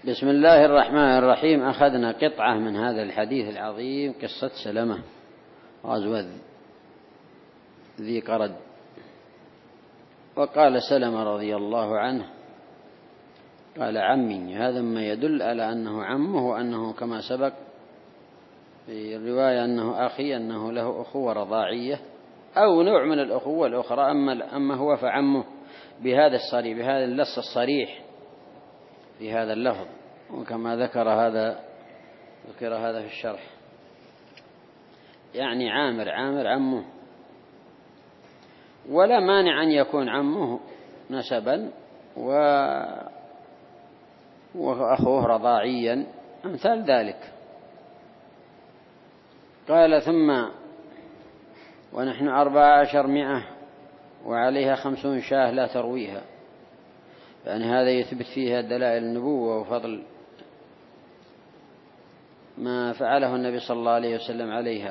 بسم الله الرحمن الرحيم. أخذنا قطعة من هذا الحديث العظيم، قصة سلمة غزوة ذي قرد. وقال سلمة رضي الله عنه قال عمي، هذا ما يدل على أنه عمه، وأنه كما سبق في الرواية أنه أخي، أنه له أخوة رضاعية أو نوع من الأخوة الأخرى. أما هو فعمه بهذا الصريح، بهذا اللص الصريح في هذا اللفظ، وكما ذكر هذا في الشرح، يعني عامر عمه، ولا مانع أن يكون عمه نسبا وأخوه رضاعيا أمثال ذلك. قال ثم ونحن 1400 وعليها 50 شاة لا ترويها، يعني هذا يثبت فيها دلائل النبوة وفضل ما فعله النبي صلى الله عليه وسلم عليها.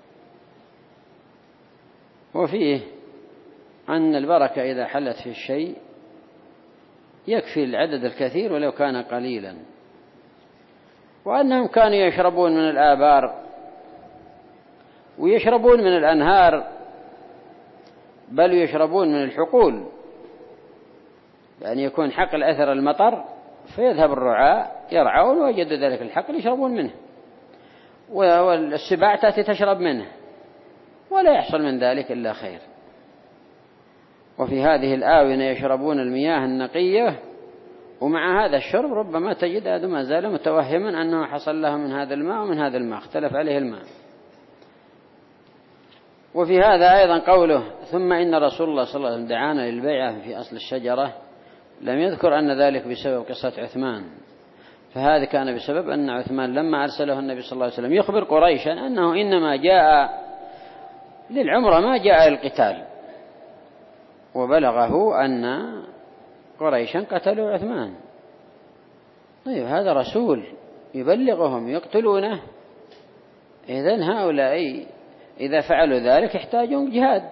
وفيه أن البركة إذا حلت في الشيء يكفي العدد الكثير ولو كان قليلا، وأنهم كانوا يشربون من الآبار ويشربون من الأنهار، بل يشربون من الحقول، يعني يكون حقل أثر المطر فيذهب الرعاء يرعون ويجدوا ذلك الحقل يشربون منه، والسباع تأتي تشرب منه، ولا يحصل من ذلك إلا خير. وفي هذه الآونة يشربون المياه النقية، ومع هذا الشرب ربما تجد هذا ما زال متوهما أنه حصل له من هذا الماء ومن هذا الماء، اختلف عليه الماء. وفي هذا أيضا قوله ثم إن رسول الله صلى الله عليه وسلم دعانا للبيعة في أصل الشجرة، لم يذكر أن ذلك بسبب قصة عثمان، فهذا كان بسبب أن عثمان لما أرسله النبي صلى الله عليه وسلم يخبر قريشا أنه إنما جاء للعمرة ما جاء للقتال، وبلغه أن قريشا قتلوا عثمان. طيب هذا رسول يبلغهم يقتلونه، إذن هؤلاء إذا فعلوا ذلك يحتاجون جهاد.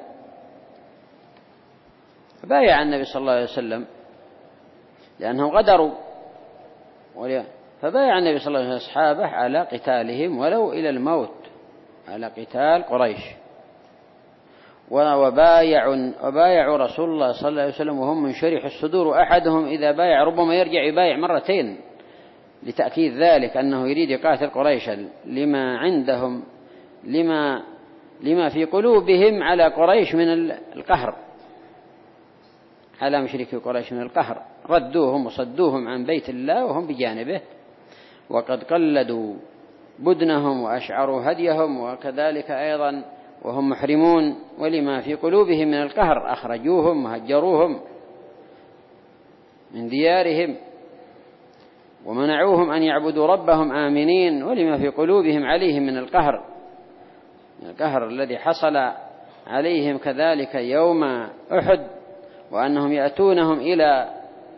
بايع النبي صلى الله عليه وسلم لأنهم غدروا، فبايع النبي صلى الله عليه وسلم أصحابه على قتالهم ولو إلى الموت، على قتال قريش. وبايعوا رسول الله صلى الله عليه وسلم وهم منشرح الصدور، وأحدهم إذا بايع ربما يرجع يبايع مرتين لتأكيد ذلك أنه يريد يقاتل قريشا لما عندهم، لما في قلوبهم على قريش من القهر، على مشركي قريش من القهر، ردوهم وصدوهم عن بيت الله وهم بجانبه، وقد قلدوا بدنهم وأشعروا هديهم، وكذلك أيضا وهم محرمون، ولما في قلوبهم من القهر أخرجوهم وهجروهم من ديارهم ومنعوهم أن يعبدوا ربهم آمنين، ولما في قلوبهم عليهم من القهر الذي حصل عليهم كذلك يوم أحد، وأنهم يأتونهم إلى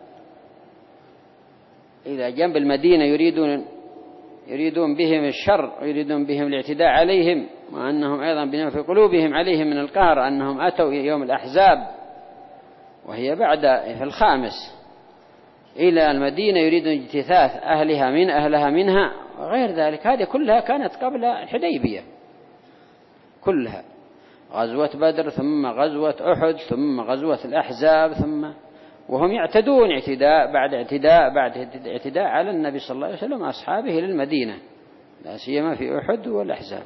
جنب المدينة يريدون بهم الشر ويريدون بهم الاعتداء عليهم، وأنهم أيضا بما في قلوبهم عليهم من القهر أنهم أتوا يوم الأحزاب وهي بعد في الخامس إلى المدينة يريدون اجتثاث أهلها منها وغير ذلك. هذه كلها كانت قبل الحديبية، كلها غزوة بدر ثم غزوة أحد ثم غزوة الأحزاب، وهم يعتدون اعتداء بعد اعتداء على النبي صلى الله عليه وسلم وأصحابه للمدينة، لا سيما في أحد والأحزاب،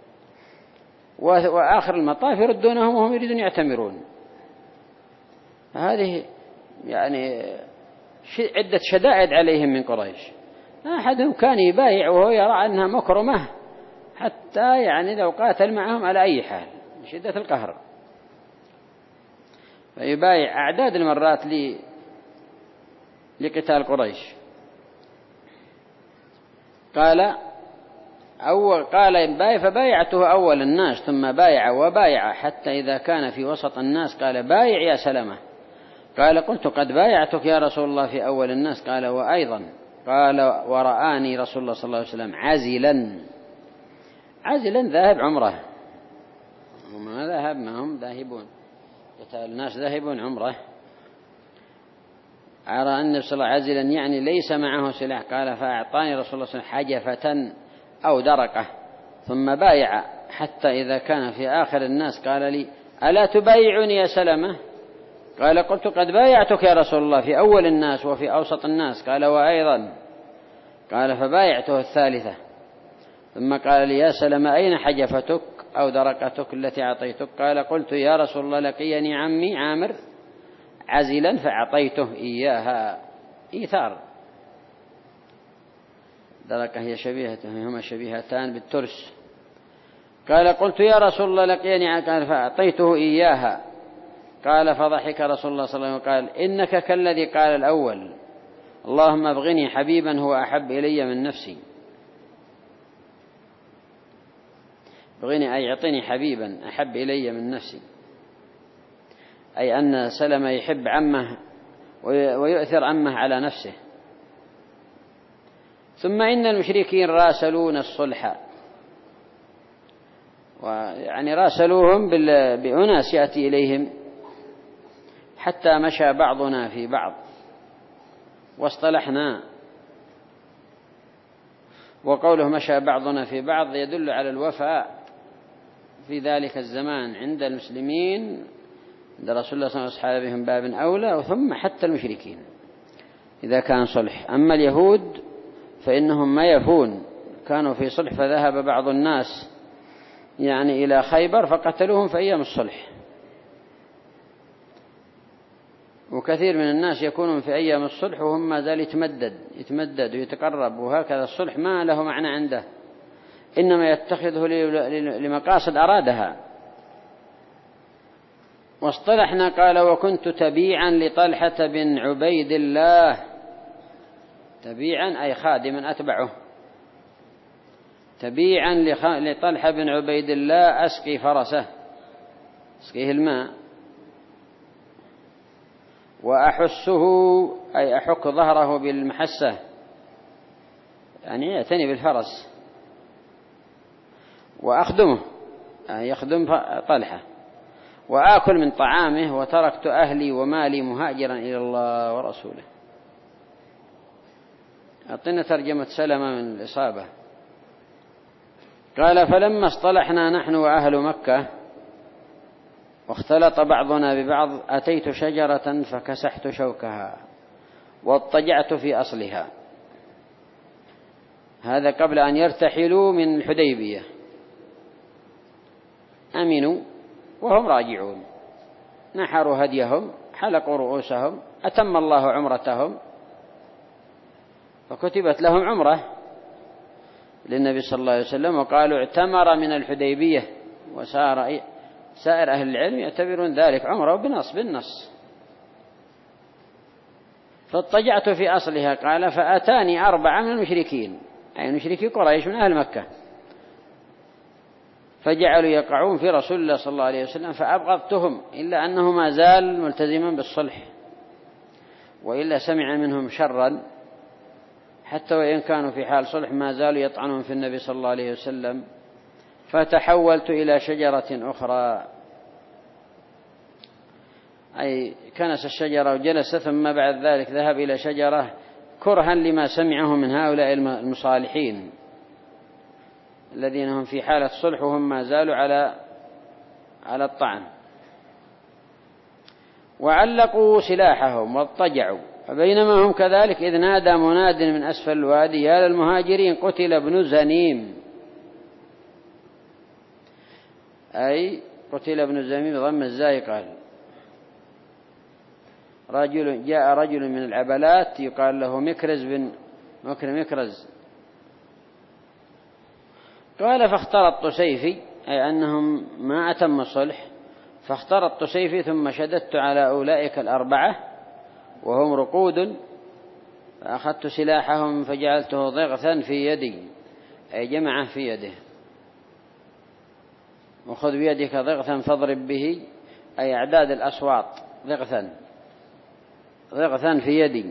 وآخر المطاف يردونهم وهم يريدون يعتمرون. هذه يعني عدة شدائد عليهم من قريش. أحدهم كان يبايع وهو يرى أنها مكرمة، حتى يعني لو قاتل معهم على أي حال من شدة القهر، فيبايع أعداد المرات لقتال قريش. قال بايع فبايعته أول الناس، ثم بايع حتى إذا كان في وسط الناس قال بايع يا سلمة. قال قلت قد بايعتك يا رسول الله في أول الناس. قال وأيضا قال ورآني رسول الله صلى الله عليه وسلم عازلا ذاهب عمره، ما هم ذاهبون قتال الناس، ذاهبون عمره. أرى النبي صلى الله عليه وسلم عازلا يعني ليس معه سلاح. قال فأعطاني رسول الله صلى الله عليه وسلم حجفة أو درقة ثم بايع، حتى إذا كان في آخر الناس قال لي ألا تبايعني يا سلمة؟ قال قلت قد بايعتك يا رسول الله في أول الناس وفي أوسط الناس. قال وأيضا؟ قال فبايعته الثالثة. ثم قال لي يا سلمة أين حجفتك أو درقتك التي أعطيتك؟ قال قلت يا رسول الله لقيني عمي عامر عزلا فأعطيته إياها. إيثار. درقة هي هما شبيهتان بالترس. قال قلت يا رسول الله لقيني، قال فأعطيته إياها. قال فضحك رسول الله صلى الله عليه وسلم وقال إنك كالذي قال الأول اللهم ابغني حبيبا هو أحب إلي من نفسي. ابغني أي اعطني حبيبا أحب إلي من نفسي، أي أن سلمة يحب عمه ويؤثر عمه على نفسه. ثم إن المشركين راسلون الصلح، ويعني راسلوهم بأناس يأتي إليهم حتى مشى بعضنا في بعض واصطلحنا. وقوله مشى بعضنا في بعض يدل على الوفاء في ذلك الزمان عند المسلمين، عند رسول الله صلى الله عليه وسلم بهم باب أولى، وثم حتى المشركين إذا كان صلح. أما اليهود فإنهم ما يفون، كانوا في صلح فذهب بعض الناس يعني إلى خيبر فقتلوهم في أيام الصلح، وكثير من الناس يكونون في أيام الصلح وهم ما زال يتمدد ويتقرب، وهكذا الصلح ما له معنى عنده، إنما يتخذه لمقاصد أرادها. واصطلحنا قال وكنت تبيعا لطلحة بن عبيد الله. تبيعا أي خادما أتبعه. تبيعا لطلحة بن عبيد الله أسقي فرسه، أسقيه الماء، وأحسه أي أحك ظهره بالمحسة، يعني يعتني بالفرس، وأخدمه يعني يخدم طلحة، وآكل من طعامه، وتركت أهلي ومالي مهاجرا إلى الله ورسوله. أعطينا ترجمة سلمة من الإصابة. قال فلما اصطلحنا نحن وأهل مكة واختلط بعضنا ببعض أتيت شجرة فكسحت شوكها واضطجعت في أصلها. هذا قبل أن يرتحلوا من الحديبية، أمنوا وهم راجعون، نحروا هديهم، حلقوا رؤوسهم، أتم الله عمرتهم، فكتبت لهم عمرة للنبي صلى الله عليه وسلم، وقالوا اعتمر من الحديبية، وسار سائر أهل العلم يعتبرون ذلك عمرة بالنص. فاضطجعت في أصلها. قال فأتاني 4 من المشركين، أي مشركي قريش من أهل مكة، فجعلوا يقعون في رسول الله صلى الله عليه وسلم، فأبغضتهم، إلا أنه ما زال ملتزما بالصلح، وإلا سمع منهم شرا، حتى وإن كانوا في حال صلح ما زالوا يطعنون في النبي صلى الله عليه وسلم. فتحولت إلى شجرة أخرى، أي كنس الشجرة وجلس، ثم بعد ذلك ذهب إلى شجرة كرها لما سمعه من هؤلاء المصالحين الذين هم في حالة صلح وهم ما زالوا على الطعن. وعلقوا سلاحهم واضطجعوا، فبينما هم كذلك إذ نادى مناد من أسفل الوادي يا للمهاجرين قتل ابن زنيم، أي قتل ابن زنيم ضم الزاي. قال جاء رجل من العبلات يقال له مكرز بن مكرز. قال فاخترطت سيفي، أي أنهم ما أتم الصلح، فاخترطت سيفي ثم شددت على أولئك 4 وهم رقود، فأخذت سلاحهم فجعلته ضغثا في يدي، أي جمعه في يده. وخذ بيدك ضغثا فاضرب به، أي أعداد الأصوات، ضغثا في يدي.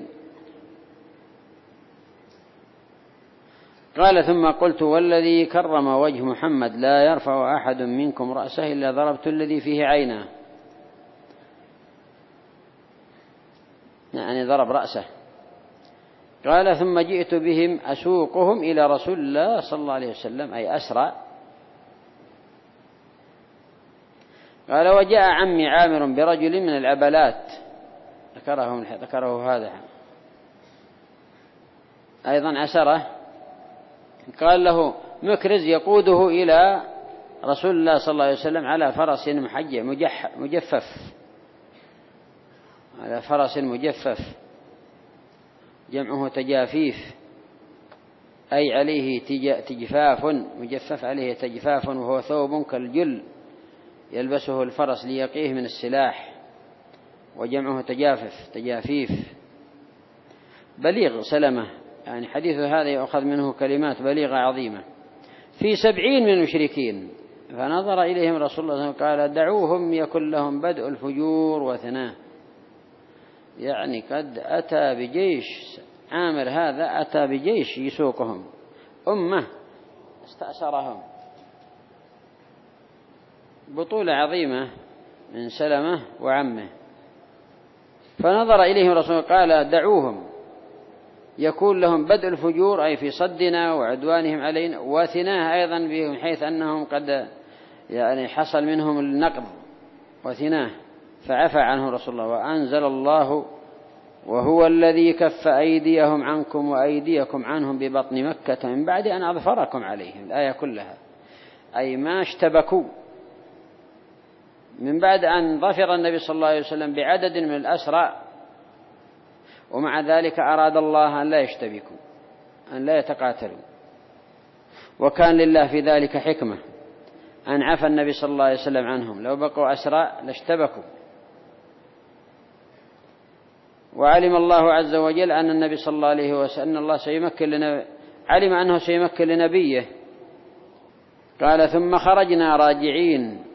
قال ثم قلت والذي كرم وجه محمد لا يرفع أحد منكم رأسه إلا ضربت الذي فيه عينه، يعني وضرب رأسه. قال ثم جئت بهم أسوقهم إلى رسول الله صلى الله عليه وسلم، أي أسرى. قال وجاء عمي عامر برجل من العبلات، ذكره هذا أيضا أسره. قال له مكرز يقوده إلى رسول الله صلى الله عليه وسلم على فرس مجفف، على فرس مجفف، جمعه تجافيف، أي عليه تجفاف، مجفف عليه تجفاف، وهو ثوب كالجل يلبسه الفرس ليقيه من السلاح، وجمعه تجافيف. بليغ سلمة، يعني حديث هذا يأخذ منه كلمات بليغة عظيمة. في 70 من المشركين، فنظر إليهم رسول الله قال دعوهم يكن لهم بدء الفجور وثناه. يعني قد أتى بجيش، عامر هذا أتى بجيش يسوقهم، أمة استأسرهم، بطولة عظيمة من سلمة وعمه. فنظر إليهم رسول الله قال دعوهم يكون لهم بدء الفجور، أي في صدنا وعدوانهم علينا، وثناه أيضا من حيث أنهم قد يعني حصل منهم النقض وثناه، فعفى عنه رسول الله. وأنزل الله وهو الذي كف أيديهم عنكم وأيديكم عنهم ببطن مكة من بعد أن أظفركم عليهم، الآية كلها، أي ما اشتبكوا من بعد أن ظفر النبي صلى الله عليه وسلم بعدد من الأسرى، ومع ذلك أراد الله أن لا يشتبكوا، أن لا يتقاتلوا. وكان لله في ذلك حكمة، أن عفى النبي صلى الله عليه وسلم عنهم، لو بقوا أسرى لاشتبكوا. وعلم الله عز وجل أن النبي صلى الله عليه وسلم الله علم أنه سيمكن لنبيه. قال ثم خرجنا راجعين.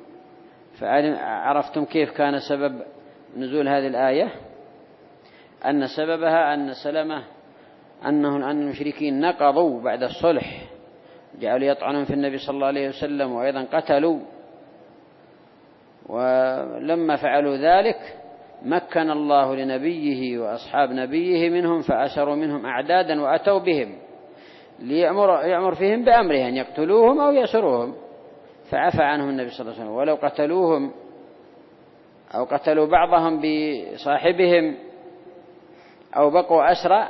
فعرفتم كيف كان سبب نزول هذه الآية؟ أن سببها أن سلمة أن المشركين نقضوا بعد الصلح، جعلوا يطعنون في النبي صلى الله عليه وسلم، وأيضا قتلوا. ولما فعلوا ذلك مكن الله لنبيه وأصحاب نبيه منهم، فأسروا منهم أعدادا وأتوا بهم ليأمر فيهم بأمره أن يقتلوهم أو يأسروهم، فعفى عنهم النبي صلى الله عليه وسلم. ولو قتلوهم أو قتلوا بعضهم بصاحبهم أو بقوا أسرى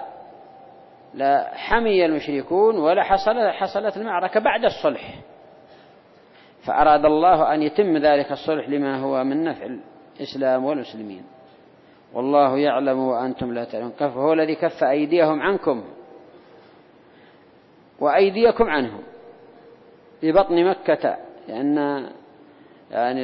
لحمي المشركون ولا حصلت المعركة بعد الصلح. فأراد الله أن يتم ذلك الصلح لما هو من نفع الإسلام والمسلمين. والله يعلم وأنتم لا تعلمون. هو الذي كف أيديهم عنكم وأيديكم عنهم ببطن مكة، لأن يعني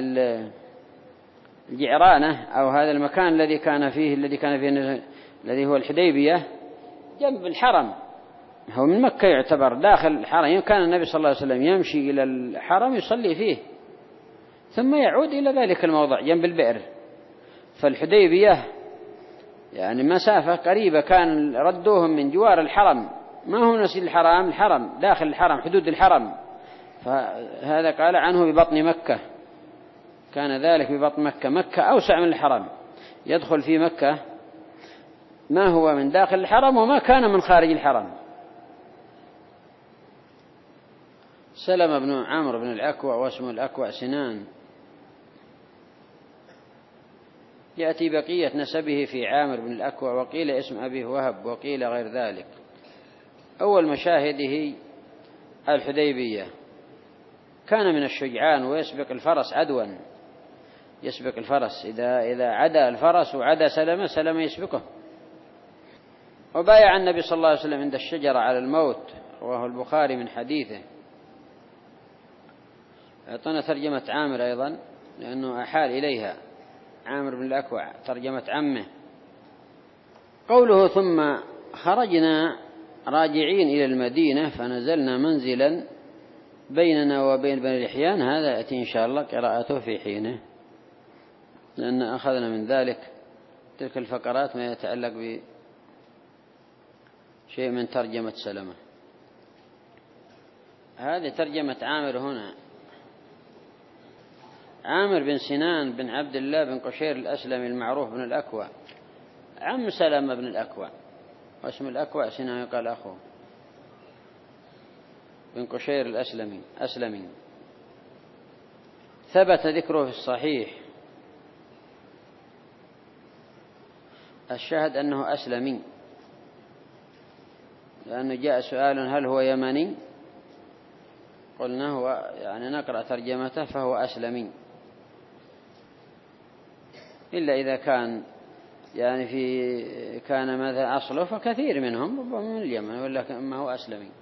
الجعرانة أو هذا المكان الذي كان فيه الذي هو الحديبية جنب الحرم، هو من مكة يعتبر داخل الحرم. كان النبي صلى الله عليه وسلم يمشي إلى الحرم يصلي فيه ثم يعود إلى ذلك الموضع جنب البئر. فالحديبية يعني مسافة قريبة، كان ردوهم من جوار الحرم، ما هو نسيل الحرم داخل الحرم، حدود الحرم. فهذا قال عنه ببطن مكة، كان ذلك ببطن مكة. مكة أوسع من الحرم، يدخل في مكة ما هو من داخل الحرم وما كان من خارج الحرم. سلم بن عمرو بن الأكوع، واسمه الأكوع سنان، يأتي بقية نسبه في عامر بن الأكوع، وقيل اسم أبيه وهب، وقيل غير ذلك. أول مشاهده الحديبية، كان من الشجعان ويسبق الفرس عدوا، يسبق الفرس إذا عدا الفرس وعدا سلمة يسبقه. وبايع النبي صلى الله عليه وسلم عند الشجرة على الموت، رواه البخاري من حديثه. أعطنا ترجمة عامر أيضا لأنه أحال إليها، عامر بن الأكوع ترجمة عمه. قوله ثم خرجنا راجعين إلى المدينة فنزلنا منزلا بيننا وبين بني لحيان، هذا يأتي إن شاء الله قراءته في حينه، لأن أخذنا من ذلك تلك الفقرات ما يتعلق بشيء من ترجمة سلمة. هذه ترجمة عامر هنا. عامر بن سنان بن عبد الله بن قشير الأسلمي المعروف بن الأكوع، عم سلمة بن الأكوع، واسم الأكوع سنان يقال أخوه، بن قشير الأسلمي، ثبت ذكره في الصحيح. الشاهد أنه أسلمي، لأنه جاء سؤال هل هو يمني؟ قلنا هو يعني نقرأ ترجمته فهو أسلمي، إلا إذا كان يعني كان مثلا أصله، فكثير منهم ربما من اليمن، ولكن ما هو أسلمي.